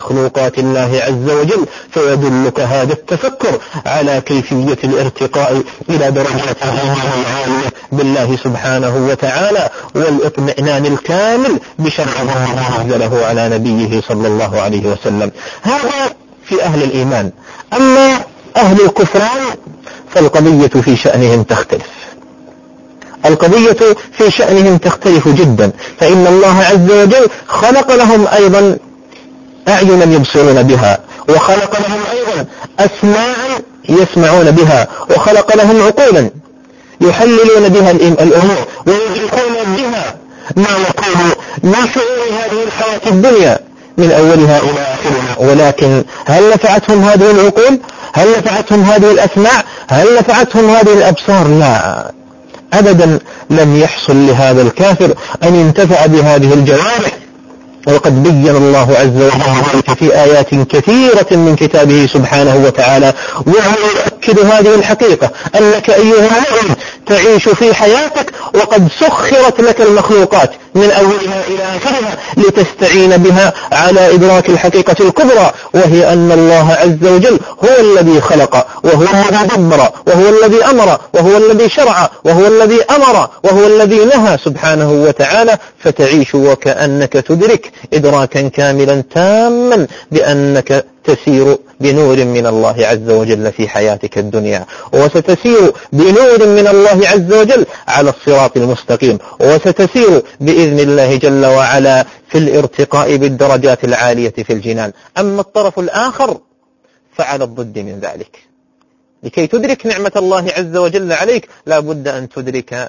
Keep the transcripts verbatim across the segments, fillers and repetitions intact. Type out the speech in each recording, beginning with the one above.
مخلوقات الله عز وجل، فيدلك هذا التفكر على كيفية الارتقاء إلى درجات العالية بالله سبحانه وتعالى، والاطمئنان الكامل بشرع الله أنزله على نبيه صلى الله عليه وسلم. هذا في أهل الإيمان. أما أهل الكفران فالقضية في شأنهم تختلف، القضية في شأنهم تختلف جدا، فإن الله عز وجل خلق لهم أيضا أعينا يبصرون بها، وخلق لهم أيضا أسماعا يسمعون بها، وخلق لهم عقولا يحللون بها الأمور ويدركون بها ما يكون من شعور هذه الحياة الدنيا من أولها إلى آخرها. ولكن هل نفعتهم هذه العقول؟ هل نفعتهم هذه الأسماع؟ هل نفعتهم هذه الأبصار؟ لا أبدا، لم يحصل لهذا الكافر أن ينتفع بهذه الجوارح. وقد بين الله عز وجل ذلك في آيات كثيرة من كتابه سبحانه وتعالى، وهو يؤكد هذه الحقيقة أنك أيها المؤمن تعيش في حياتك وقد سخرت لك المخلوقات من أولها إلى آخرها لتستعين بها على إدراك الحقيقة الكبرى، وهي أن الله عز وجل هو الذي خلق، وهو الذي دبر، وهو الذي أمر، وهو الذي شرع، وهو الذي أمر، وهو الذي نهى سبحانه وتعالى. فتعيش وكأنك تدرك إدراكا كاملا تاما بأنك تسير بنور من الله عز وجل في حياتك الدنيا، وستسير بنور من الله عز وجل على الصراط المستقيم، وستسير بإذن الله جل وعلا في الارتقاء بالدرجات العالية في الجنان. أما الطرف الآخر فعلى الضد من ذلك. لكي تدرك نعمة الله عز وجل عليك لا بد أن تدرك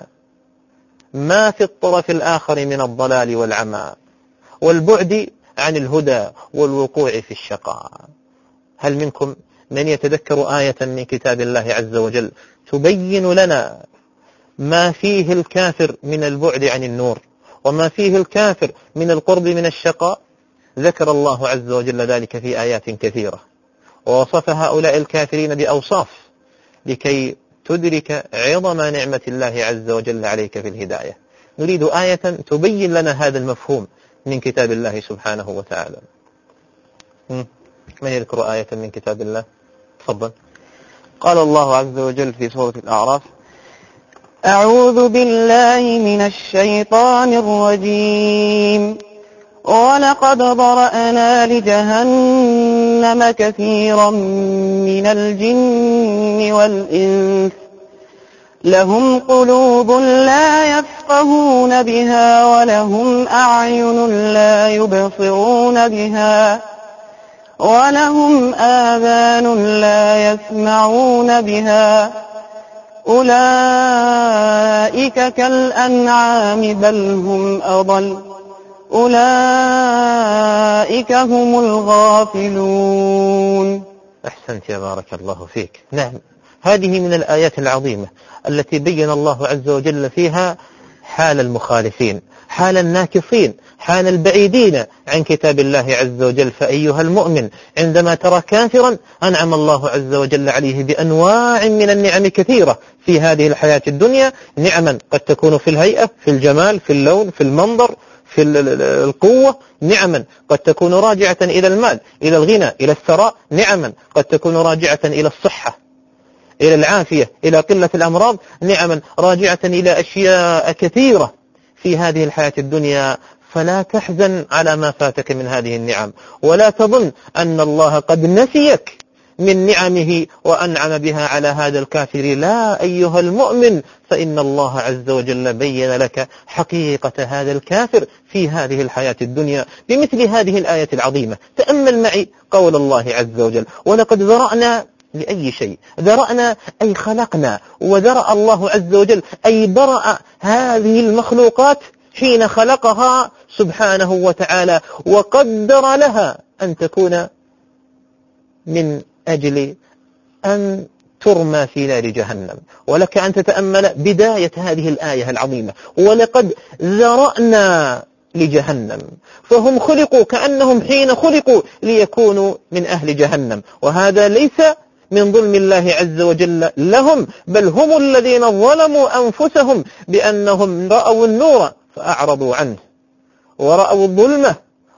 ما في الطرف الآخر من الضلال والعمى والبعد عن الهدى والوقوع في الشقاء. هل منكم من يتذكر آية من كتاب الله عز وجل تبين لنا ما فيه الكافر من البعد عن النور وما فيه الكافر من القرب من الشقاء؟ ذكر الله عز وجل ذلك في آيات كثيرة، ووصف هؤلاء الكافرين بأوصاف لكي تدرك عظم نعمة الله عز وجل عليك في الهداية. نريد آية تبين لنا هذا المفهوم من كتاب الله سبحانه وتعالى. من يذكر آية من كتاب الله؟ تفضل. قال الله عز وجل في سورة الأعراف: أعوذ بالله من الشيطان الرجيم ولقد ضرأنا لجهنم كثيرا من الجن والإنس لهم قلوب لا يفقهون بها ولهم أعين لا يبصرون بها ولهم آذان لا يسمعون بها أولئك كالأنعام بل هم أضل أولئك هم الغافلون. أحسنت يا بارك الله فيك. نعم، هذه من الآيات العظيمة التي بين الله عز وجل فيها حال المخالفين، حال الناكصين، حال البعيدين عن كتاب الله عز وجل. فأيها المؤمن عندما ترى كافرا أنعم الله عز وجل عليه بأنواع من النعم كثيرة في هذه الحياة الدنيا، نعما قد تكون في الهيئة، في الجمال، في اللون، في المنظر، في القوة، نعما قد تكون راجعة إلى المال، إلى الغنى، إلى الثراء، نعما قد تكون راجعة إلى الصحة، إلى العافية، إلى قلة الأمراض، نعما راجعة إلى أشياء كثيرة في هذه الحياة الدنيا. فلا تحزن على ما فاتك من هذه النعم، ولا تظن أن الله قد نسيك من نعمه وأنعم بها على هذا الكافر. لا أيها المؤمن، فإن الله عز وجل بين لك حقيقة هذا الكافر في هذه الحياة الدنيا بمثل هذه الآية العظيمة. تأمل معي قول الله عز وجل: ولقد ذرأنا لأي شيء. ذرأنا أي خلقنا، وذرأ الله عز وجل أي برأ هذه المخلوقات حين خلقها سبحانه وتعالى وقدر لها أن تكون من أجل أن ترمى في نار جهنم. ولك أن تتأمل بداية هذه الآية العظيمة: ولقد ذرأنا لجهنم. فهم خلقوا كأنهم حين خلقوا ليكونوا من أهل جهنم، وهذا ليس من ظلم الله عز وجل لهم، بل هم الذين ظلموا أنفسهم بأنهم رأوا النور فأعرضوا عنه، ورأوا الظلمة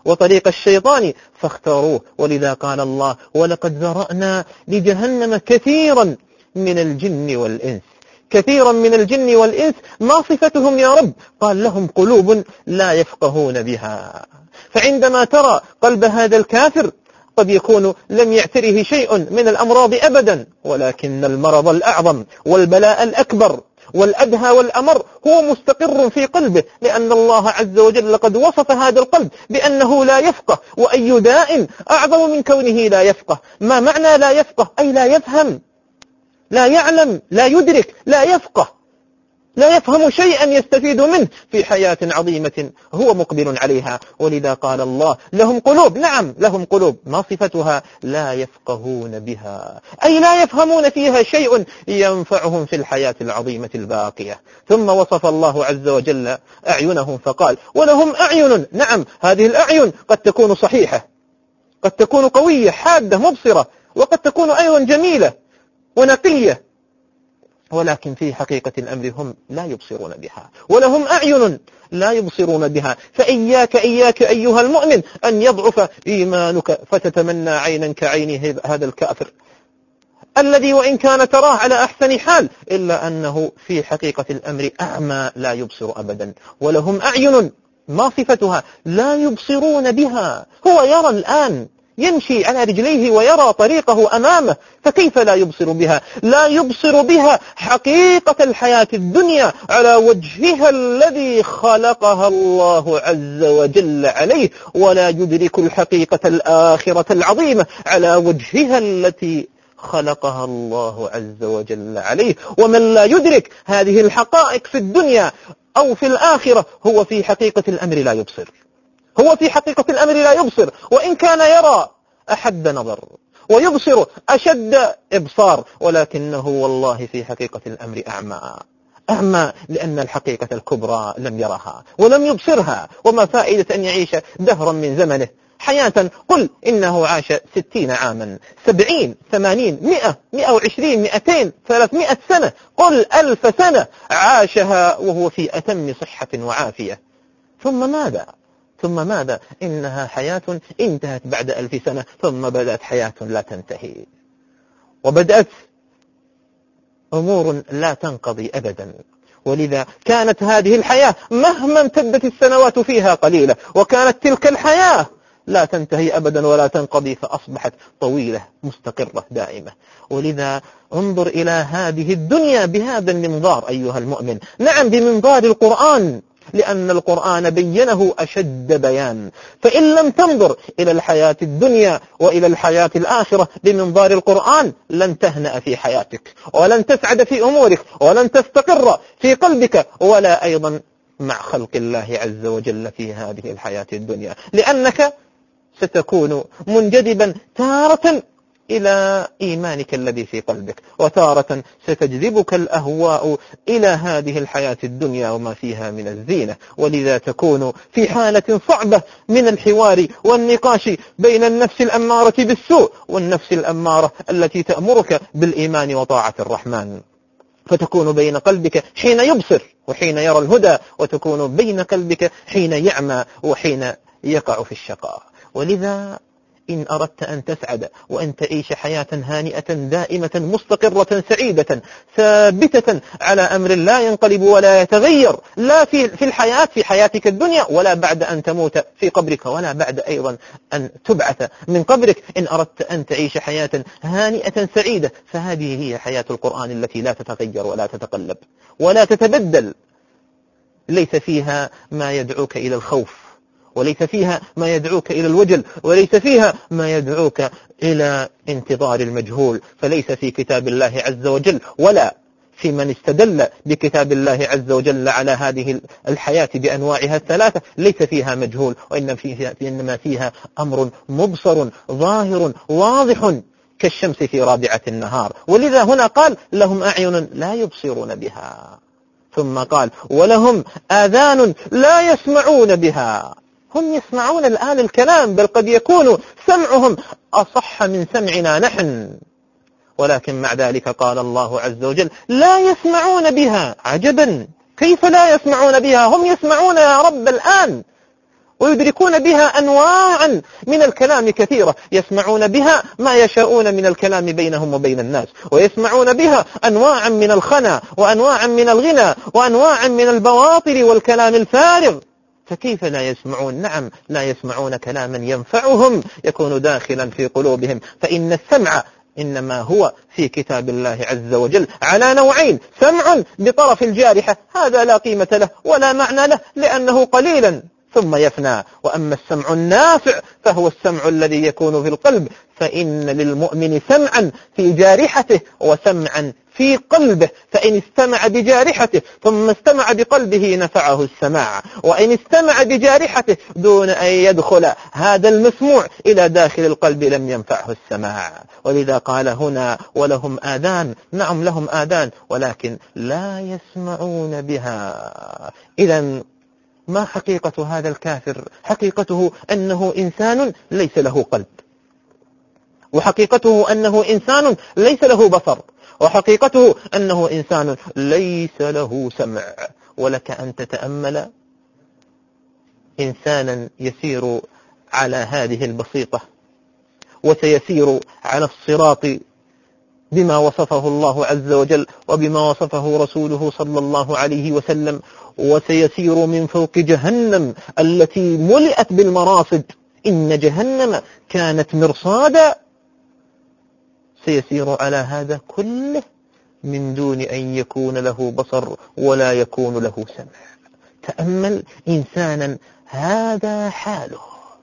وطريق الشيطان فاختاروه. ولذا قال الله: ولقد ذرأنا لجهنم كثيرا من الجن والإنس. كثيرا من الجن والإنس ما صفتهم يا رب؟ قال: لهم قلوب لا يفقهون بها. فعندما ترى قلب هذا الكافر قد يكون لم يعتره شيء من الأمراض أبدا، ولكن المرض الأعظم والبلاء الأكبر والأدهى والأمر هو مستقر في قلبه، لأن الله عز وجل قد وصف هذا القلب بأنه لا يفقه. وأي داء أعظم من كونه لا يفقه؟ ما معنى لا يفقه؟ أي لا يفهم، لا يعلم، لا يدرك، لا يفقه، لا يفهم شيئا يستفيد منه في حياة عظيمة هو مقبل عليها. ولذا قال الله: لهم قلوب. نعم لهم قلوب، ما صفتها؟ لا يفقهون بها، أي لا يفهمون فيها شيء ينفعهم في الحياة العظيمة الباقية. ثم وصف الله عز وجل أعينهم فقال: ولهم أعين. نعم هذه الأعين قد تكون صحيحة، قد تكون قوية حادة مبصرة، وقد تكون أيضا جميلة ونقية، ولكن في حقيقة الأمر هم لا يبصرون بها. ولهم أعين لا يبصرون بها. فإياك إياك أيها المؤمن أن يضعف إيمانك فتتمنى عينا كعين هذا الكافر الذي وإن كان تراه على أحسن حال إلا أنه في حقيقة الأمر أعمى لا يبصر أبدا. ولهم أعين، ما صفتها؟ لا يبصرون بها. هو يرى الآن، يمشي على رجليه ويرى طريقه أمامه، فكيف لا يبصر بها؟ لا يبصر بها حقيقة الحياة الدنيا على وجهها الذي خلقها الله عز وجل عليه، ولا يدرك الحقيقة الآخرة العظيمة على وجهها التي خلقها الله عز وجل عليه. ومن لا يدرك هذه الحقائق في الدنيا أو في الآخرة هو في حقيقة الأمر لا يبصر، هو في حقيقة الأمر لا يبصر، وإن كان يرى أحد نظر ويبصر أشد إبصار، ولكنه والله في حقيقة الأمر أعمى. أعمى لأن الحقيقة الكبرى لم يرها ولم يبصرها. وما فائدة أن يعيش دهرا من زمنه حياة، قل إنه عاش ستين عاما، سبعين، ثمانين، مئة، مئة وعشرين، مئتين، ثلاثمائة سنة، قل ألف سنة عاشها وهو في أتم صحة وعافية. ثم ماذا؟ ثم ماذا؟ إنها حياة انتهت بعد ألف سنة، ثم بدأت حياة لا تنتهي، وبدأت أمور لا تنقضي أبدا. ولذا كانت هذه الحياة مهما امتدت السنوات فيها قليلة، وكانت تلك الحياة لا تنتهي أبدا ولا تنقضي، فأصبحت طويلة مستقرة دائمة. ولذا انظر إلى هذه الدنيا بهذا المنظار أيها المؤمن، نعم بمنظار القرآن، لأن القرآن بينه أشد بيان. فإن لم تنظر إلى الحياة الدنيا وإلى الحياة الآخرة بمنظار القرآن لن تهنأ في حياتك، ولن تسعد في أمورك، ولن تستقر في قلبك، ولا أيضا مع خلق الله عز وجل في هذه الحياة الدنيا، لأنك ستكون منجذبا تارة إلى إيمانك الذي في قلبك، وتارة ستجذبك الأهواء إلى هذه الحياة الدنيا وما فيها من الزينة. ولذا تكون في حالة صعبة من الحوار والنقاش بين النفس الأمارة بالسوء والنفس الأمارة التي تأمرك بالإيمان وطاعة الرحمن، فتكون بين قلبك حين يبصر وحين يرى الهدى، وتكون بين قلبك حين يعمى وحين يقع في الشقاء. ولذا إن أردت أن تسعد وأن تعيش حياة هانئة دائمة مستقرة سعيدة ثابتة على أمر لا ينقلب ولا يتغير، لا في في الحياة في حياتك الدنيا، ولا بعد أن تموت في قبرك، ولا بعد أيضا أن تبعث من قبرك، إن أردت أن تعيش حياة هانئة سعيدة فهذه هي حياة القرآن التي لا تتغير ولا تتقلب ولا تتبدل. ليس فيها ما يدعوك إلى الخوف، وليس فيها ما يدعوك إلى الوجل، وليس فيها ما يدعوك إلى انتظار المجهول. فليس في كتاب الله عز وجل ولا في من استدل بكتاب الله عز وجل على هذه الحياة بأنواعها الثلاثة ليس فيها مجهول، وإنما فيها, إنما فيها أمر مبصر ظاهر واضح كالشمس في رابعة النهار. ولذا هنا قال لهم أعين لا يبصرون بها، ثم قال ولهم آذان لا يسمعون بها. هم يسمعون الآن الكلام، بل قد يكون سمعهم أصح من سمعنا نحن، ولكن مع ذلك قال الله عز وجل لا يسمعون بها. عجبا، كيف لا يسمعون بها؟ هم يسمعون يا رب الآن، ويدركون بها أنواعا من الكلام كثيرة، يسمعون بها ما يشاءون من الكلام بينهم وبين الناس، ويسمعون بها أنواعا من الخنا وأنواعا من الغنى وأنواعا من البواطل والكلام الفارغ، فكيف لا يسمعون؟ نعم لا يسمعون كلاما ينفعهم يكون داخلا في قلوبهم، فإن السمع إنما هو في كتاب الله عز وجل على نوعين: سمع بطرف الجارحة، هذا لا قيمة له ولا معنى له لأنه قليلا ثم يفنى، وأما السمع النافع فهو السمع الذي يكون في القلب، فإن للمؤمن سمعا في جارحته وسمعا في قلبه، فإن استمع بجارحته ثم استمع بقلبه نفعه السماع، وإن استمع بجارحته دون أن يدخل هذا المسموع إلى داخل القلب لم ينفعه السماع. ولذا قال هنا: ولهم آذان. نعم لهم آذان ولكن لا يسمعون بها. إذن ما حقيقة هذا الكافر؟ حقيقته أنه إنسان ليس له قلب، وحقيقته أنه إنسان ليس له بصر، وحقيقته أنه إنسان ليس له سمع. ولك أن تتأمل إنسانا يسير على هذه البسيطة وسيسير على الصراط بما وصفه الله عز وجل وبما وصفه رسوله صلى الله عليه وسلم، وسيسير من فوق جهنم التي ملئت بالمراصد، إن جهنم كانت مرصادا، سيسير على هذا كله من دون أن يكون له بصر ولا يكون له سمع. تأمل إنسانا هذا حاله،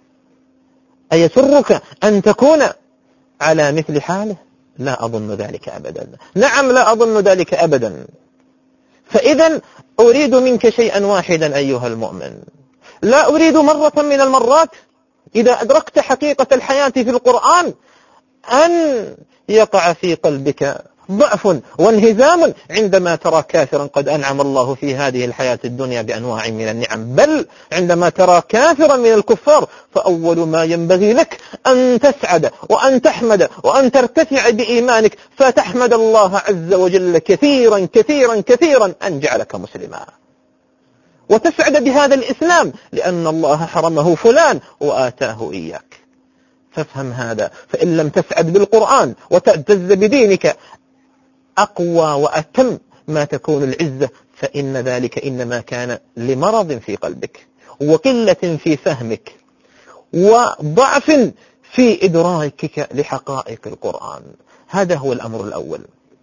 أيسرك أن تكون على مثل حاله؟ لا أظن ذلك أبدا. نعم لا أظن ذلك أبدا. فإذا أريد منك شيئا واحدا أيها المؤمن، لا أريد مرة من المرات إذا أدركت حقيقة الحياة في القرآن أن يقع في قلبك ضعف وانهزام عندما ترى كافرا قد أنعم الله في هذه الحياة الدنيا بأنواع من النعم، بل عندما ترى كافرا من الكفار فأول ما ينبغي لك أن تسعد وأن تحمد وأن ترتفع بإيمانك، فتحمد الله عز وجل كثيرا كثيرا كثيرا أن جعلك مسلما، وتسعد بهذا الإسلام لأن الله حرمه فلان وآتاه إياك. فافهم هذا، فإن لم تسعد بالقرآن وتعتز بدينك أقوى وأتم ما تكون العزة، فإن ذلك إنما كان لمرض في قلبك وقلة في فهمك وضعف في إدراكك لحقائق القرآن. هذا هو الأمر الأول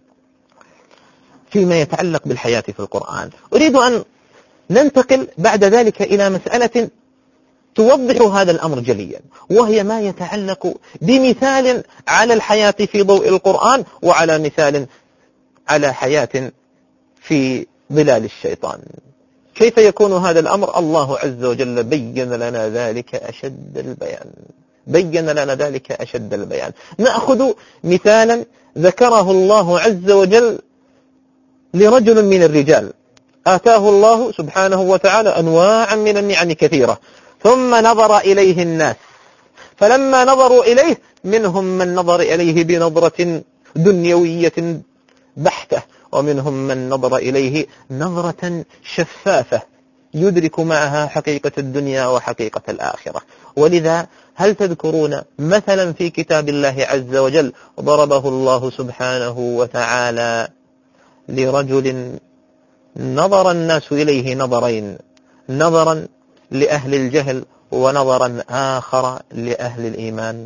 فيما يتعلق بالحياة في القرآن. أريد أن ننتقل بعد ذلك إلى مسألة توضح هذا الأمر جليا، وهي ما يتعلق بمثال على الحياة في ضوء القرآن وعلى مثال على حياة في ظلال الشيطان. كيف يكون هذا الأمر؟ الله عز وجل بين لنا ذلك أشد البيان، بين لنا ذلك أشد البيان. نأخذ مثالا ذكره الله عز وجل لرجل من الرجال آتاه الله سبحانه وتعالى أنواعا من النعم كثيرة، ثم نظر إليه الناس، فلما نظروا إليه منهم من نظر إليه بنظرة دنيوية بحتة، ومنهم من نظر إليه نظرة شفافة يدرك معها حقيقة الدنيا وحقيقة الآخرة. ولذا هل تذكرون مثلا في كتاب الله عز وجل ضربه الله سبحانه وتعالى لرجل نظر الناس إليه نظرين، نظرا لأهل الجهل ونظرا آخر لأهل الإيمان؟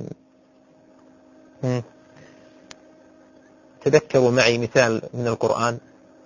تذكروا معي مثال من القرآن.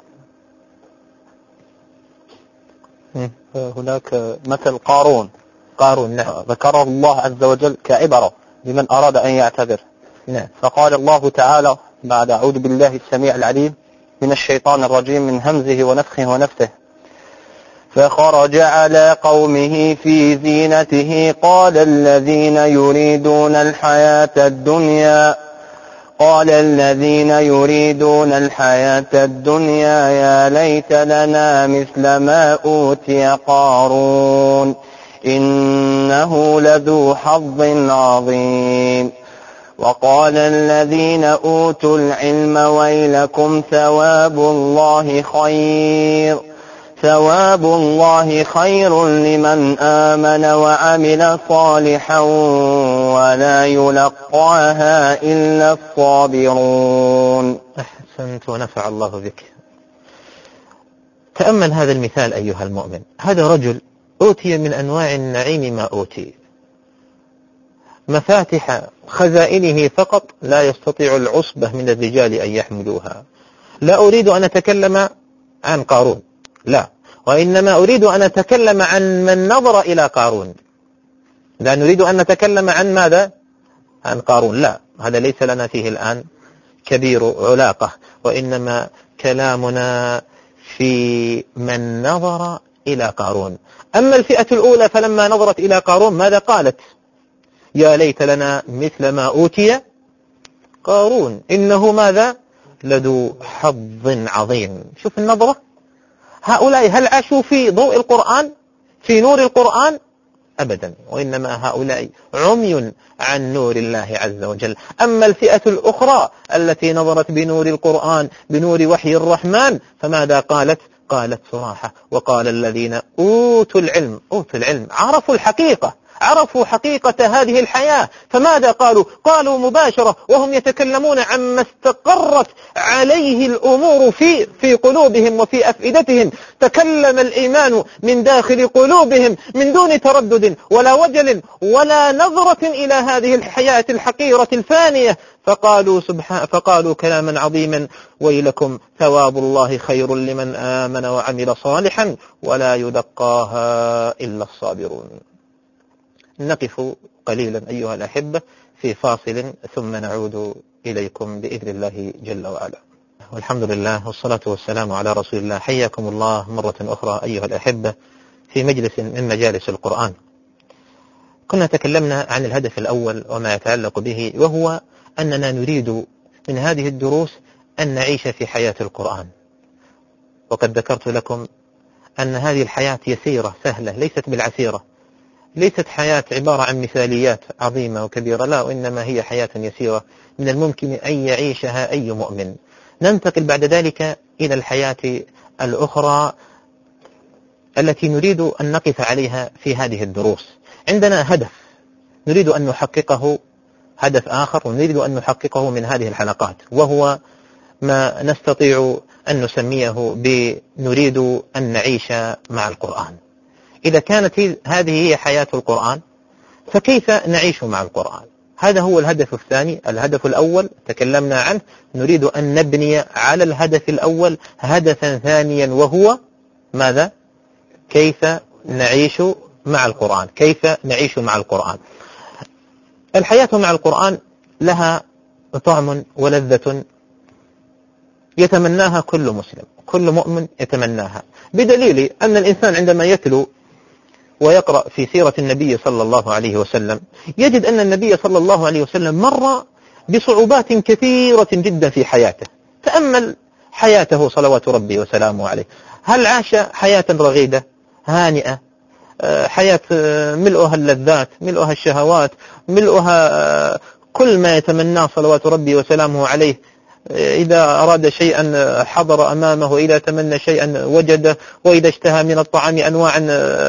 هناك مثل قارون قارون نعم. ذكره الله عز وجل كعبرة لمن أراد أن يعتبر. نعم. فقال الله تعالى بعد أعوذ بالله السميع العليم من الشيطان الرجيم من همزه ونفخه ونفثه: فخرج على قومه في زينته قال الذين يريدون الحياة الدنيا قال الذين يريدون الحياة الدنيا يا ليت لنا مثل ما أوتي قارون إنه لذو حظ عظيم. وقال الذين أوتوا العلم ويلكم ثواب الله خير ثواب الله خير لمن آمن وعمل صالحا ولا يلقاها إلا الصابرون. أحسنت ونفع الله بك. تأمل هذا المثال أيها المؤمن. هذا رجل أوتي من أنواع النعيم ما أوتي، مفاتح خزائنه فقط لا يستطيع العصبة من الرجال أن يحملوها. لا أريد أن أتكلم عن قارون، لا، وإنما أريد أن أتكلم عن من نظر إلى قارون. لا نريد أن نتكلم عن ماذا؟ عن قارون، لا، هذا ليس لنا فيه الآن كبير علاقة، وإنما كلامنا في من نظر إلى قارون. أما الفئة الأولى فلما نظرت إلى قارون ماذا قالت؟ يا ليت لنا مثل ما أوتي قارون إنه ماذا؟ لذو حظ عظيم. شوف النظرة. هؤلاء هل عاشوا في ضوء القرآن، في نور القرآن؟ أبدا، وإنما هؤلاء عمي عن نور الله عز وجل. أما الفئة الأخرى التي نظرت بنور القرآن، بنور وحي الرحمن، فماذا قالت؟ قالت صراحة: وقال الذين أوتوا العلم، أوتوا العلم عرفوا الحقيقة، عرفوا حقيقة هذه الحياة، فماذا قالوا؟ قالوا مباشرة وهم يتكلمون عما استقرت عليه الأمور في في قلوبهم وفي أفئدتهم. تكلم الإيمان من داخل قلوبهم من دون تردد ولا وجل ولا نظرة إلى هذه الحياة الحقيرة الفانية، فقالوا سبحان فقالوا كلاما عظيما: ويلكم ثواب الله خير لمن آمن وعمل صالحا ولا يلقاها إلا الصابرون. نقف قليلا أيها الأحبة في فاصل ثم نعود إليكم بإذن الله جل وعلا. والحمد لله والصلاة والسلام على رسول الله. حياكم الله مرة أخرى أيها الأحبة في مجلس من مجالس القرآن. كنا تكلمنا عن الهدف الأول وما يتعلق به، وهو أننا نريد من هذه الدروس أن نعيش في حياة القرآن. وقد ذكرت لكم أن هذه الحياة يسيرة سهلة، ليست بالعسيرة، ليست حياة عبارة عن مثاليات عظيمة وكبيرة، لا، وإنما هي حياة يسيرة من الممكن أن يعيشها أي مؤمن. ننتقل بعد ذلك إلى الحياة الأخرى التي نريد أن نقف عليها في هذه الدروس. عندنا هدف نريد أن نحققه، هدف آخر ونريد أن نحققه من هذه الحلقات، وهو ما نستطيع أن نسميه بنريد أن نعيش مع القرآن. إذا كانت هذه هي حياة القرآن فكيف نعيش مع القرآن؟ هذا هو الهدف الثاني. الهدف الأول تكلمنا عنه، نريد أن نبني على الهدف الأول هدفا ثانيا، وهو ماذا؟ كيف نعيش مع القرآن، كيف نعيش مع القرآن. الحياة مع القرآن لها طعم ولذة يتمناها كل مسلم، كل مؤمن يتمناها، بدليل أن الإنسان عندما يتلو ويقرأ في سيرة النبي صلى الله عليه وسلم يجد أن النبي صلى الله عليه وسلم مر بصعوبات كثيرة جدا في حياته. تأمل حياته صلوات ربي وسلامه عليه. هل عاش حياة رغيدة هانئة، حياة ملؤها اللذات، ملؤها الشهوات، ملؤها كل ما يتمناه صلوات ربي وسلامه عليه؟ إذا أراد شيئا حضر أمامه، إذا تمنى شيئا وجده، وإذا اشتهى من الطعام أنواعا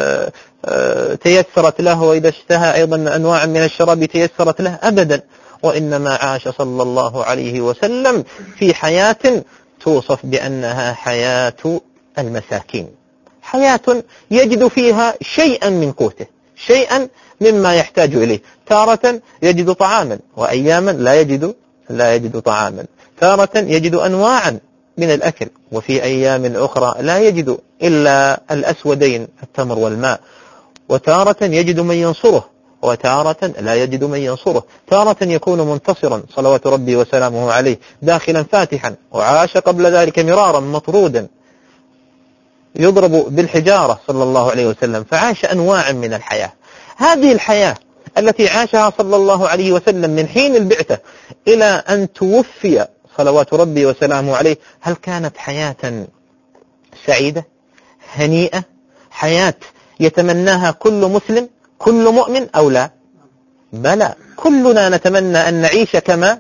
تيسرت له، وإذا اشتهى أيضا أنواعا من الشراب تيسرت له؟ أبدا، وإنما عاش صلى الله عليه وسلم في حياة توصف بأنها حياة المساكين، حياة يجد فيها شيئا من قوته، شيئا مما يحتاج إليه. تارة يجد طعاما، وأياما لا يجد لا يجد طعاما. تارة يجد أنواعا من الأكل، وفي أيام أخرى لا يجد إلا الأسودين التمر والماء. وتارة يجد من ينصره، وتارة لا يجد من ينصره. تارة يكون منتصرا صلوات ربي وسلامه عليه، داخلا فاتحا، وعاش قبل ذلك مرارا مطرودا يضرب بالحجارة صلى الله عليه وسلم، فعاش أنواعا من الحياة. هذه الحياة التي عاشها صلى الله عليه وسلم من حين البعثة إلى أن توفي صلوات ربي وسلامه عليه، هل كانت حياة سعيدة هنيئة، حياة يتمناها كل مسلم كل مؤمن أو لا؟ بلى، كلنا نتمنى أن نعيش كما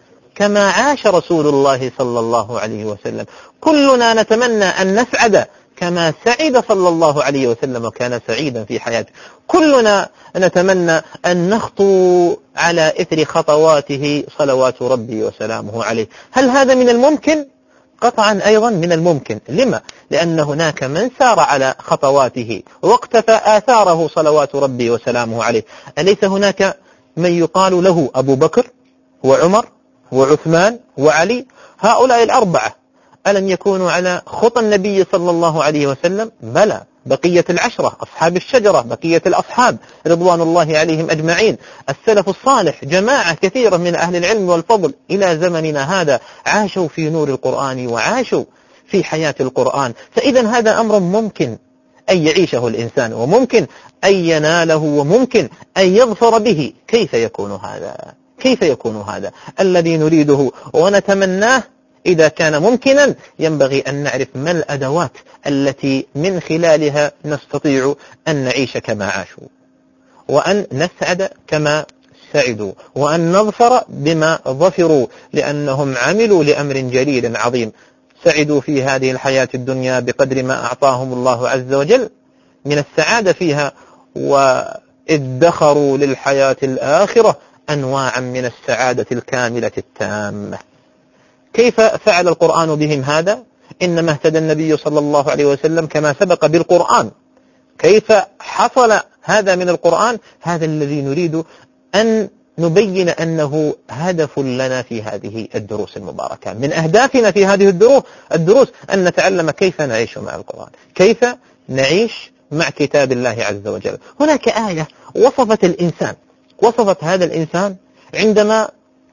كما عاش رسول الله صلى الله عليه وسلم. كلنا نتمنى أن نسعد كما سعد صلى الله عليه وسلم وكان سعيدا في حياته. كلنا نتمنى أن نخطو على إثر خطواته صلوات ربي وسلامه عليه. هل هذا من الممكن؟ قطعا أيضا من الممكن. لما؟ لأن هناك من سار على خطواته واقتفى آثاره صلوات ربي وسلامه عليه. أليس هناك من يقال له أبو بكر وعمر وعثمان وعلي؟ هؤلاء الأربعة ألم يكونوا على خطى النبي صلى الله عليه وسلم؟ بلى. بقية العشرة أصحاب الشجرة، بقية الأصحاب رضوان الله عليهم أجمعين، السلف الصالح، جماعة كثيرة من أهل العلم والفضل إلى زمننا هذا عاشوا في نور القرآن وعاشوا في حياة القرآن. فإذا هذا أمر ممكن أن يعيشه الإنسان، وممكن أن يناله، وممكن أن يظفر به. كيف يكون هذا؟ كيف يكون هذا الذي نريده ونتمناه؟ إذا كان ممكنا ينبغي أن نعرف ما الأدوات التي من خلالها نستطيع أن نعيش كما عاشوا، وأن نسعد كما سعدوا، وأن نظفر بما ظفروا، لأنهم عملوا لأمر جليل عظيم. سعدوا في هذه الحياة الدنيا بقدر ما أعطاهم الله عز وجل من السعادة فيها، وادخروا للحياة الآخرة أنواعا من السعادة الكاملة التامة. كيف فعل القرآن بهم هذا؟ إنما اهتدى النبي صلى الله عليه وسلم كما سبق بالقرآن. كيف حصل هذا من القرآن؟ هذا الذي نريد أن نبين أنه هدف لنا في هذه الدروس المباركة. من أهدافنا في هذه الدروس الدروس أن نتعلم كيف نعيش مع القرآن، كيف نعيش مع كتاب الله عز وجل. هناك آية وصفت الإنسان، وصفت هذا الإنسان عندما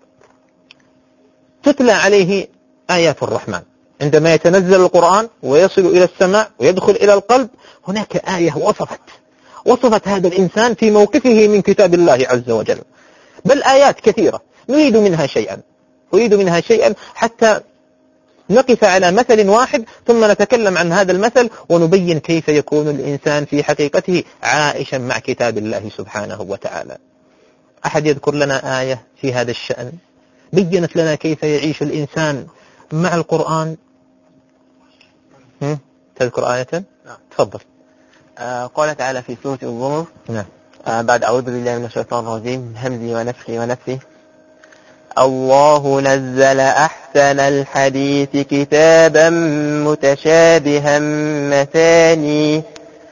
تتلى عليه آيات الرحمن، عندما يتنزل القرآن ويصل إلى السماء ويدخل إلى القلب. هناك آية وصفت وصفت هذا الإنسان في موقفه من كتاب الله عز وجل، بل آيات كثيرة. نريد منها شيئا نريد منها شيئا حتى نقف على مثل واحد، ثم نتكلم عن هذا المثل ونبين كيف يكون الإنسان في حقيقته عائشا مع كتاب الله سبحانه وتعالى. أحد يذكر لنا آية في هذا الشأن بيّنت لنا كيف يعيش الإنسان مع القرآن؟ تذكر آية؟ نعم. تفضل. آه قال تعالى في سورة الزمر، نعم. آه بعد أعوذ بالله من الشيطان الرجيم همزي ونفخي ونفثي: الله نزل أحسن الحديث كتابا متشابها مثاني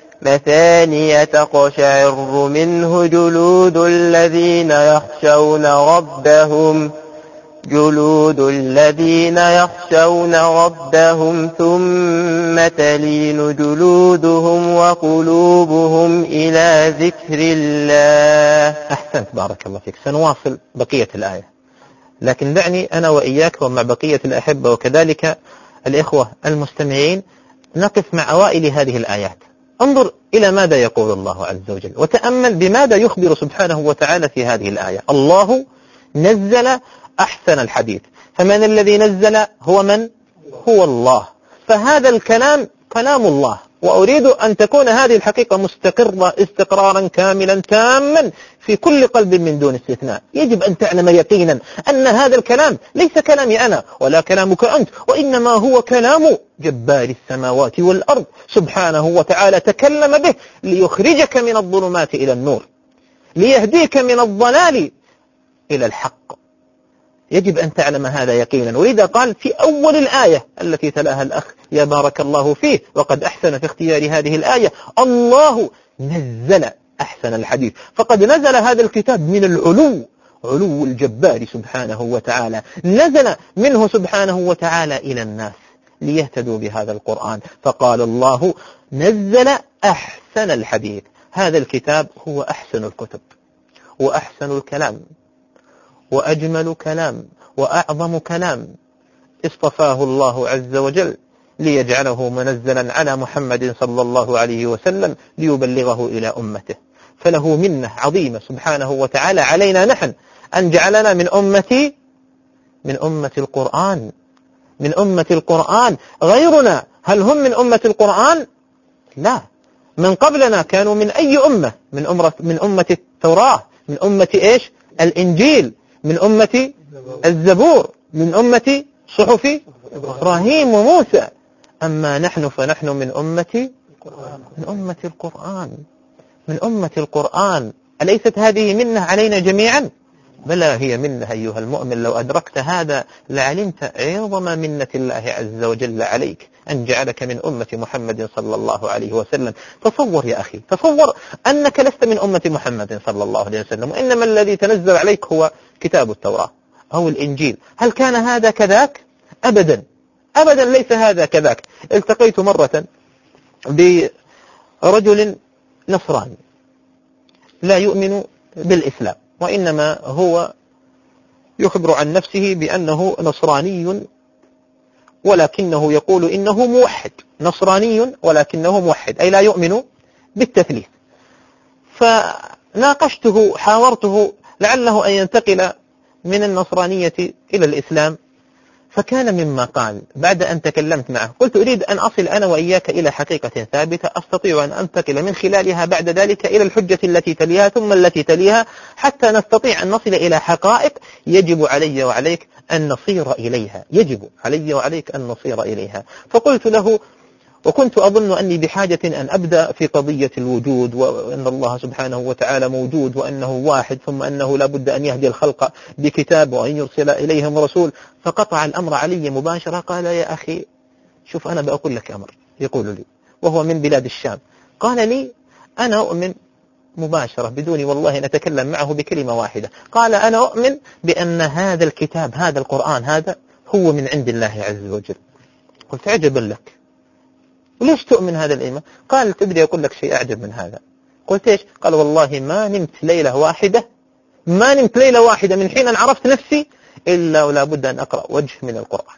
مثاني تقشعر منه جلود الذين يخشون ربهم جلود الذين يخشون ربهم ثم تلين جلودهم وقلوبهم إلى ذكر الله. أحسنت، بارك الله فيك. سنواصل بقية الآية، لكن دعني أنا وإياك ومع بقية الأحبة وكذلك الإخوة المستمعين نقف مع أوائل هذه الآيات. انظر إلى ماذا يقول الله عز وجل، وتأمل بماذا يخبر سبحانه وتعالى في هذه الآية. الله نزل أحسن الحديث. فمن الذي نزل؟ هو من؟ هو الله. فهذا الكلام كلام الله، وأريد أن تكون هذه الحقيقة مستقرة استقرارا كاملا تاما في كل قلب من دون استثناء. يجب أن تعلم يقينا أن هذا الكلام ليس كلامي أنا ولا كلامك أنت، وإنما هو كلام جبار السماوات والأرض سبحانه وتعالى، تكلم به ليخرجك من الظلمات إلى النور، ليهديك من الضلال إلى الحق. يجب أن تعلم هذا يقينا. ولذا قال في أول الآية التي تلاها الأخ يا بارك الله فيه، وقد أحسن في اختيار هذه الآية: الله نزل أحسن الحديث. فقد نزل هذا الكتاب من العلو، علو الجبار سبحانه وتعالى، نزل منه سبحانه وتعالى إلى الناس ليهتدوا بهذا القرآن. فقال الله نزل أحسن الحديث. هذا الكتاب هو أحسن الكتب وأحسن الكلام وأجمل كلام وأعظم كلام اصطفاه الله عز وجل ليجعله منزلا على محمد صلى الله عليه وسلم ليبلغه إلى أمته. فله منة عظيمة سبحانه وتعالى علينا نحن أن جعلنا من أمة من أمة القرآن من أمة القرآن. غيرنا هل هم من أمة القرآن؟ لا، من قبلنا كانوا من أي أمة؟ من أمة من أمة التوراة، من أمة إيش؟ الإنجيل، من أمة الزبور، من أمة صحف إبراهيم وموسى. أما نحن فنحن من أمة من أمة القرآن من أمة القرآن. أليست هذه منة علينا جميعا؟ بلى هي منة أيها المؤمن. لو أدركت هذا لعلمت عظم منة الله عز وجل عليك أن جعلك من أمة محمد صلى الله عليه وسلم. تصور يا أخي، تصور أنك لست من أمة محمد صلى الله عليه وسلم، وإنما الذي تنزل عليك هو كتاب التوراة أو الإنجيل. هل كان هذا كذاك؟ أبدا أبدا ليس هذا كذاك. التقيت مرة برجل نصراني لا يؤمن بالإسلام، وإنما هو يخبر عن نفسه بأنه نصراني ولكنه يقول إنه موحد، نصراني ولكنه موحد، أي لا يؤمن بالتثليث. فناقشته حاورته لعله أن ينتقل من النصرانية إلى الإسلام، فكان مما قال بعد أن تكلمت معه قلت أريد أن أصل أنا وإياك إلى حقيقة ثابتة أستطيع أن أنتقل من خلالها بعد ذلك إلى الحجة التي تليها ثم التي تليها حتى نستطيع أن نصل إلى حقائق يجب علي وعليك أن نصير إليها، يجب علي وعليك أن نصير إليها. فقلت له وكنت أظن أني بحاجة أن أبدأ في قضية الوجود، وأن الله سبحانه وتعالى موجود وأنه واحد، ثم أنه لا بد أن يهدي الخلق بكتاب وأن يرسل إليهم رسول. فقطع الأمر علي مباشرة، قال يا أخي شوف أنا بأقول لك أمر، يقول لي وهو من بلاد الشام، قال لي أنا أؤمن مباشرة بدون والله نتكلم معه بكلمة واحدة، قال أنا أؤمن بأن هذا الكتاب هذا القرآن هذا هو من عند الله عز وجل. قلت عجبا لك، وليش تؤمن هذا الإيمان؟ قال تدري أقول لك شيء أعجب من هذا. قلت إيش؟ قال والله ما نمت ليلة واحدة ما نمت ليلة واحدة من حين أن عرفت نفسي إلا ولا بد أن أقرأ وجه من القرآن.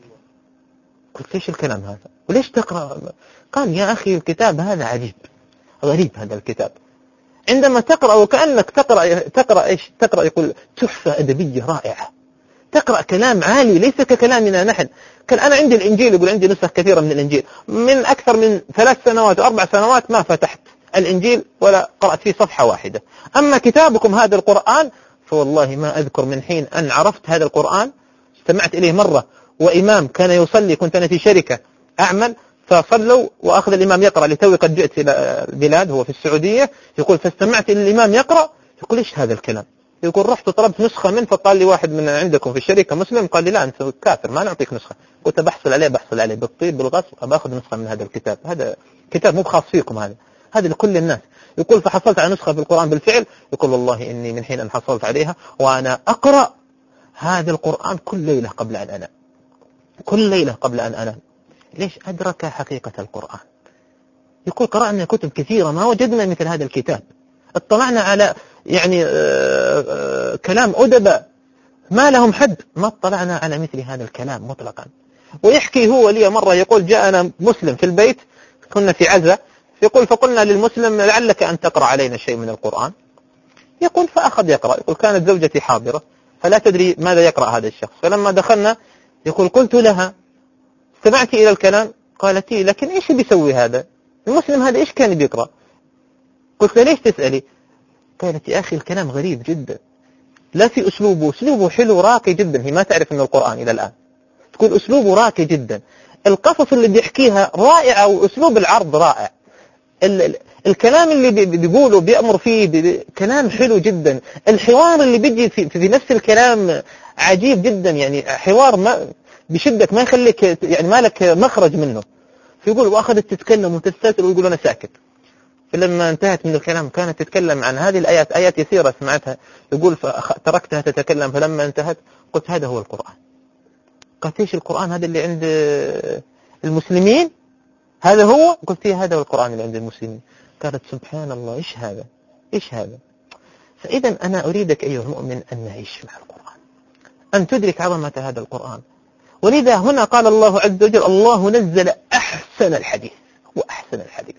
قلت ليش الكلام هذا؟ وليش تقرأ؟ قال يا أخي الكتاب هذا عجيب غريب، هذا الكتاب عندما تقرأ وكأنك تقرأ تقرأ إيش؟ تقرأ يقول تحفة أدبية رائعة، تقرأ كلام عالي ليس ككلامنا نحن. كان أنا عندي الإنجيل، يقول عندي نسخ كثيرة من الإنجيل، من أكثر من ثلاث سنوات وأربع سنوات ما فتحت الإنجيل ولا قرأت فيه صفحة واحدة. أما كتابكم هذا القرآن فوالله ما أذكر من حين أن عرفت هذا القرآن استمعت إليه مرة، وإمام كان يصلي، كنت أنا في شركة أعمل فصلوا وأخذ الإمام يقرأ، لتوي قد جئت إلى البلاد هو في السعودية، يقول فاستمعت إلى الإمام يقرأ، يقول إيش هذا الكلام؟ يقول رحت طلبت نسخة منه، فقال لي واحد من عندكم في الشركة مسلم قال لي لا أنت كافر ما نعطيك نسخة. قلت بحصل عليه بحصل عليه بالطيب بالغصب أبى أخذ نسخة من هذا الكتاب، هذا كتاب مو خاص فيكم، هذا هذا لكل الناس. يقول فحصلت على نسخة في القرآن بالفعل، يقول والله إني من حين أن حصلت عليها وأنا أقرأ هذا القرآن كل ليلة قبل أن أنام، كل ليلة قبل أن أنام. ليش؟ أدرك حقيقة القرآن. يقول قرأنا كتب كثيرة ما وجدنا مثل هذا الكتاب، اطلعنا على يعني آآ آآ كلام أدباء ما لهم حد، ما اطلعنا على مثل هذا الكلام مطلقا. ويحكي هو لي مرة يقول جاءنا مسلم في البيت كنا في عزة، يقول فقلنا للمسلم لعلك أن تقرأ علينا شيء من القرآن، يقول فأخذ يقرأ، يقول كانت زوجتي حاضرة فلا تدري ماذا يقرأ هذا الشخص، فلما دخلنا يقول قلت لها استمعت إلى الكلام، قالت لي لكن إيش بيسوي هذا المسلم هذا إيش كان بيقرأ؟ قلت ليش تسألي؟ قالت يا أخي الكلام غريب جدا، لا في أسلوبه أسلوبه حلو راقي جدا، هي ما تعرف من القرآن إلى الآن، تقول أسلوبه راقي جدا، القصص اللي بيحكيها رائعة وأسلوب العرض رائع، ال ال الكلام اللي بيقوله بيأمر فيه كلام حلو جدا، الحوار اللي بيجي في, في نفس الكلام عجيب جدا، يعني حوار ما بشدك ما يخليك يعني مالك مخرج منه. فيقول وأخذت تتكلم وتستسل ويقول أنا ساكت. فلما انتهت من الكلام كانت تتكلم عن هذه الآيات، آيات يسيرة سمعتها، يقول فتركتها تتكلم، فلما انتهت قلت هذا هو القرآن. قلت ايش القرآن هذا اللي عند المسلمين؟ هذا هو؟ قلت ايه هذا هو القرآن اللي عند المسلمين. قالت سبحان الله ايش هذا ايش هذا. فإذا أنا أريدك أيها المؤمن أن نعيش مع القرآن، أن تدرك عظمة هذا القرآن. ولذا هنا قال الله عز وجل الله نزل أحسن الحديث وأحسن الحديث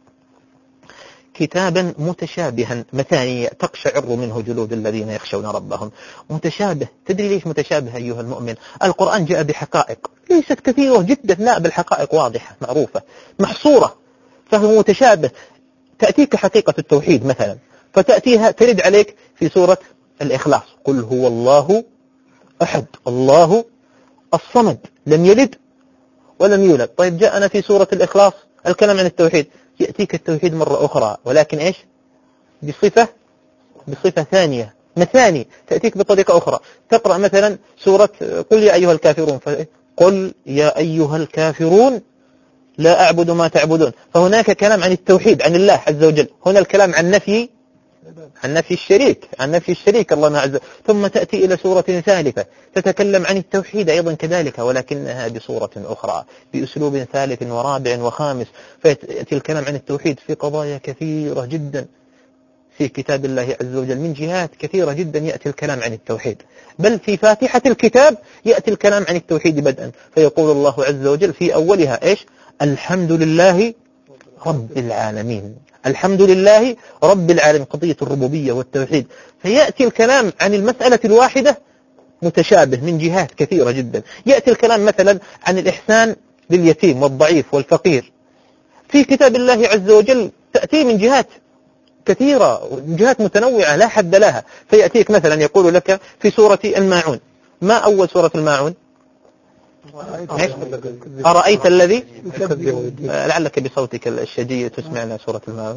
كتابا متشابها مثانية تقشعر منه جلود الذين يخشون ربهم. متشابه، تدري ليش متشابه أيها المؤمن؟ القرآن جاء بحقائق ليست كثيرة جدا، لا بالحقائق واضحة معروفة محصورة، فهو متشابه. تأتيك حقيقة التوحيد مثلا فتأتيها ترد عليك في سورة الإخلاص قل هو الله أحد الله الصمد لم يلد ولم يولد. طيب جاءنا في سورة الإخلاص الكلام عن التوحيد، يأتيك التوحيد مرة أخرى ولكن إيش؟ بصفة بصفة ثانية مثاني، تأتيك بطريقة أخرى. تقرأ مثلا سورة قل يا أيها الكافرون، قل يا أيها الكافرون لا أعبد ما تعبدون، فهناك كلام عن التوحيد عن الله عز وجل. هنا الكلام عن نفي عن نفي الشريك عن نفي الشريك الله عز وجل. ثم تأتي إلى سورة ثالثة تتكلم عن التوحيد أيضا كذلك، ولكنها بصورة أخرى بأسلوب ثالث ورابع وخامس. فيأتي الكلام عن التوحيد في قضايا كثيرة جدا في كتاب الله عز وجل، من جهات كثيرة جدا يأتي الكلام عن التوحيد، بل في فاتحة الكتاب يأتي الكلام عن التوحيد بدءا. فيقول الله عز وجل في أولها إيش؟ الحمد لله رب العالمين، الحمد لله رب العالمين، قضية الربوبية والتوحيد. فيأتي الكلام عن المسألة الواحدة متشابه من جهات كثيرة جدا. يأتي الكلام مثلا عن الإحسان لليتيم والضعيف والفقير في كتاب الله عز وجل، تأتي من جهات كثيرة جهات متنوعة لا حد لها. فيأتيك مثلا يقول لك في سورة الماعون، ما أول سورة الماعون؟ أرأيت الذي لعلك بصوتك الشجي تسمعنا سورة الماعون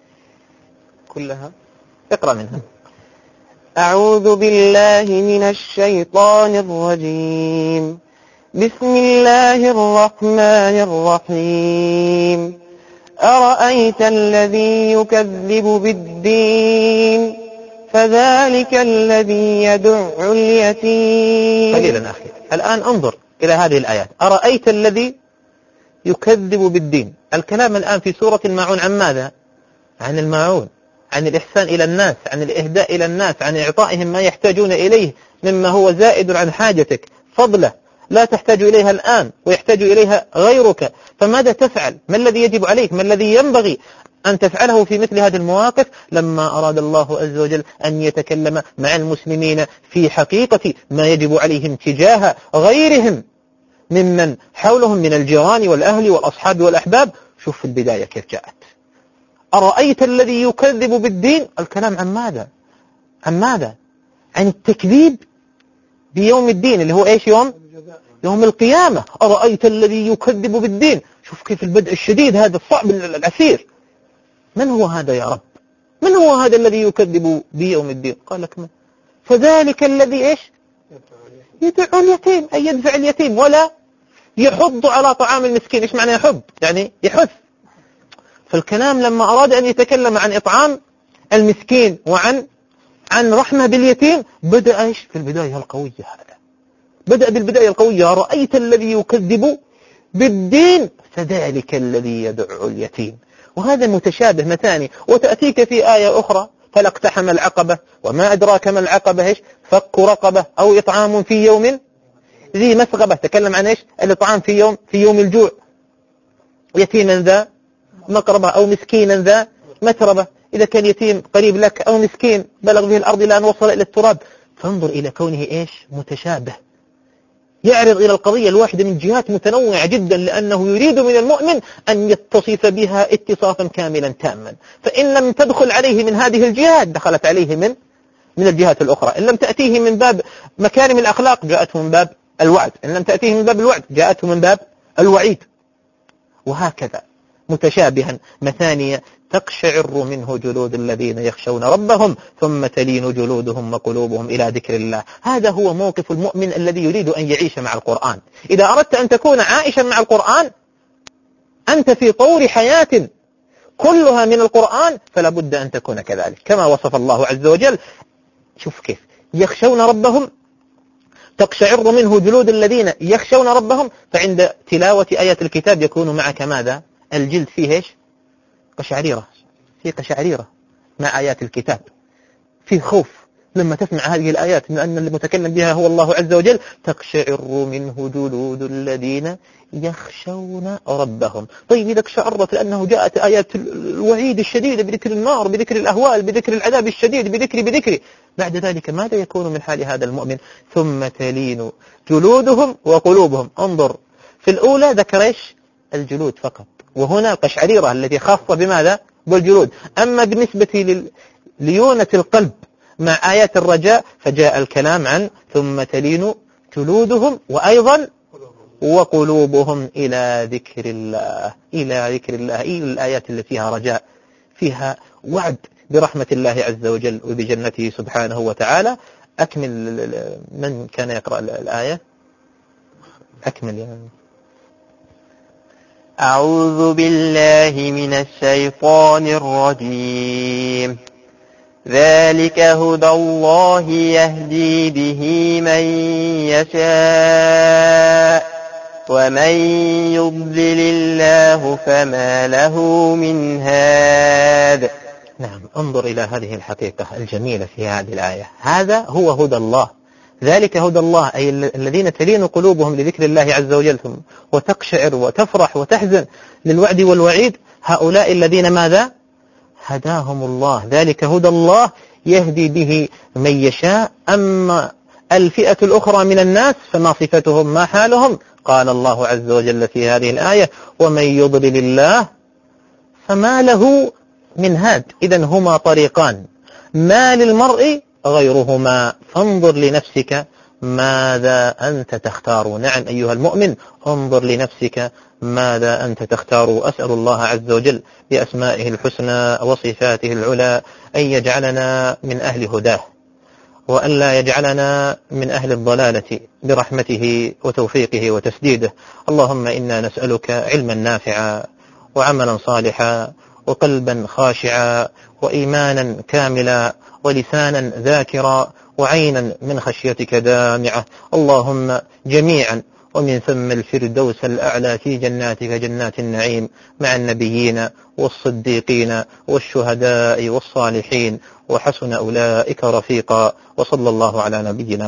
كلها، اقرأ منها. أعوذ بالله من الشيطان الرجيم، بسم الله الرحمن الرحيم. أرأيت الذي يكذب بالدين فذلك الذي يدع اليتيم. قليلا أخي، الآن انظر إلى هذه الآيات. أرأيت الذي يكذب بالدين، الكلام الآن في سورة الماعون عن ماذا؟ عن الماعون، عن الإحسان إلى الناس، عن الإهداء إلى الناس، عن إعطائهم ما يحتاجون إليه مما هو زائد عن حاجتك، فضله لا تحتاج إليها الآن ويحتاج إليها غيرك. فماذا تفعل؟ ما الذي يجب عليك؟ ما الذي ينبغي أن تفعله في مثل هذه المواقف؟ لما أراد الله عز وجل أن يتكلم مع المسلمين في حقيقة ما يجب عليهم تجاه غيرهم ممن حولهم من الجيران والأهل والأصحاب والأحباب. شوف في البداية كيف جاءت. أرأيت الذي يكذب بالدين، الكلام عن ماذا؟ عن ماذا؟ عن التكذيب بيوم الدين اللي هو إيش؟ يوم يوم القيامة. أرأيت الذي يكذب بالدين، شوف كيف البدء الشديد هذا الصعب العسير. من هو هذا يا رب؟ من هو هذا الذي يكذب بيوم الدين؟ قال لك من؟ فذلك الذي إيش؟ يدعو اليتيم، أي يدفع اليتيم ولا يحض على طعام المسكين. إيش معنى يحض؟ يعني يحث. فالكلام لما أراد أن يتكلم عن إطعام المسكين وعن عن رحمة باليتيم بدأ إيش؟ في البداية القوية. هذا بدأ بالبداية القوية. رأيت الذي يكذب بالدين فذلك الذي يدعو اليتيم. وهذا متشابه مثاني. وتأتيك في آية أخرى فلا اقتحم العقبة وما أدراك ما العقبة، إيش؟ فك رقبة أو إطعام في يوم ذي مسغبة. تكلم عن إيش؟ الإطعام في يوم في يوم الجوع، يتيما ذا مقربة أو مسكينا ذا متربة. إذا كان يتيم قريب لك أو مسكين بلغ به الأرض لأن وصل إلى التراب. فانظر إلى كونه إيش؟ متشابه، يعرض إلى القضية الواحدة من جهات متنوعة جدا، لأنه يريد من المؤمن أن يتصف بها اتصافا كاملا تاما. فإن لم تدخل عليه من هذه الجهات دخلت عليه من من الجهات الأخرى. إن لم تأتيه من باب مكارم الأخلاق جاءته من باب الوعد، إن لم تأتيه من باب الوعد جاءته من باب الوعيد، وهكذا متشابها مثانية. تقشعر منه جلود الذين يخشون ربهم ثم تلين جلودهم وقلوبهم إلى ذكر الله. هذا هو موقف المؤمن الذي يريد أن يعيش مع القرآن. إذا أردت أن تكون عائشا مع القرآن أنت في طور حياة كلها من القرآن، فلا بد أن تكون كذلك كما وصف الله عز وجل. شوف كيف يخشون ربهم، تقشعر منه جلود الذين يخشون ربهم. فعند تلاوة آيات الكتاب يكون معك ماذا؟ الجلد فيه إيش؟ قشعريرة، في قشعريرة مع آيات الكتاب، في خوف لما تسمع هذه الآيات من أن المتكلم بها هو الله عز وجل. تقشعر منه جلود الذين يخشون ربهم. طيب إذا قشعرت لأنه جاءت آيات الوعيد الشديدة بذكر النار، بذكر الأهوال، بذكر العذاب الشديد، بذكر بذكر بعد ذلك ماذا يكون من حال هذا المؤمن؟ ثم تلين جلودهم وقلوبهم. انظر في الأولى ذكر إيش؟ الجلود فقط، وهنا القشعريرة التي خاصة بماذا؟ بالجلود. أما بالنسبة لليونة القلب مع آيات الرجاء فجاء الكلام عن ثم تلين جلودهم وأيضا وقلوبهم إلى ذكر الله إلى ذكر الله إلى الآيات التي فيها رجاء، فيها وعد برحمة الله عز وجل وبجنته سبحانه وتعالى. أكمل من كان يقرأ الآية، أكمل يعني. أعوذ بالله من الشيطان الرجيم. ذلك هدى الله يهدي به من يشاء ومن يضلل الله فما له من هاد. نعم، انظر إلى هذه الحقيقة الجميلة في هذه الآية. هذا هو هدى الله، ذلك هدى الله، أي الذين تلين قلوبهم لذكر الله عز وجل وتقشعر وتفرح وتحزن للوعد والوعيد، هؤلاء الذين ماذا؟ هداهم الله. ذلك هدى الله يهدي به من يشاء. أما الفئة الأخرى من الناس فما صفتهم، ما حالهم؟ قال الله عز وجل في هذه الآية ومن يضلل الله فما له من هاد. إذن هما طريقان، ما للمرء غيرهما، فانظر لنفسك ماذا أنت تختار. نعم أيها المؤمن، انظر لنفسك ماذا أنت تختار. أسأل الله عز وجل بأسمائه الحسنى وصفاته العلى أن يجعلنا من أهل هداه، وأن لا يجعلنا من أهل الضلالة برحمته وتوفيقه وتسديده. اللهم إنا نسألك علما نافعا وعملا صالحا وقلبا خاشعا وإيمانا كاملا ولسانا ذاكرا وعينا من خشيتك دامعة. اللهم جميعا ومن ثم الفردوس الأعلى في جناتك جنات النعيم مع النبيين والصديقين والشهداء والصالحين وحسن أولئك رفيقا. وصلى الله على نبينا